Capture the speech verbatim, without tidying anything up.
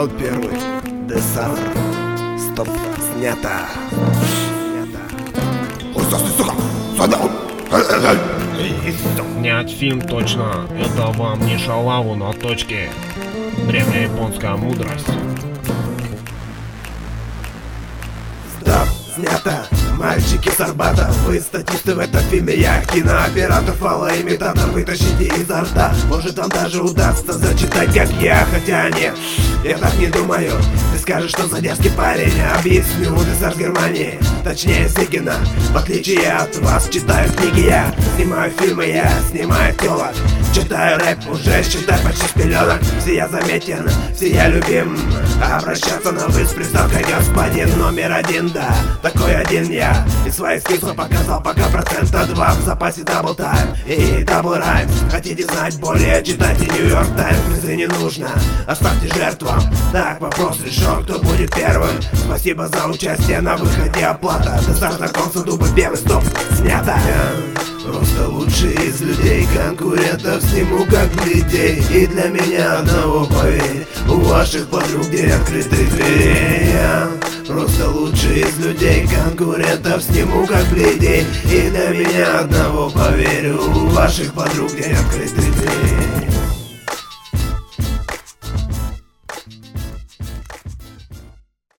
Раунд первый. Десар. Стоп. Снято. Ой, застой, сука! Снять фильм точно. Это вам не шалаву на точке. Древнеяпонская мудрость. Стоп. Снято. Мальчики с Арбата, вы статисты в этом фильме, я кинооператор, фалоимитатор, вытащите изо рта. Может вам даже удастся зачитать, как я, хотя нет, я так не думаю. Ты скажешь, что за дерзкий парень, объясню, ты сэр с Германии, точнее Зыгина. В отличие от вас, читаю книги я, снимаю фильмы я, снимаю телок, читаю рэп, уже считай почти с пеленок. Все я заметен, все я любим, обращаться на вы с приставкой господин номер один, да, такой один я. И свои скиллы показал пока процента два. В запасе дабл тайм и дабл райм. Хотите знать более, читайте Нью-Йорк Таймс. Призы не нужно, оставьте жертвам. Так, вопрос решен, кто будет первым. Спасибо за участие, на выходе оплата. Десар знакомство, дубы первый, стоп, снято. Я просто лучший из людей, конкурентов сниму как бледей. И для меня одного поверь, у ваших подруг где открыты двери. Я просто лучший из людей, конкурентов сниму как бледей. И для меня одного поверь, у ваших подруг где открыты двери.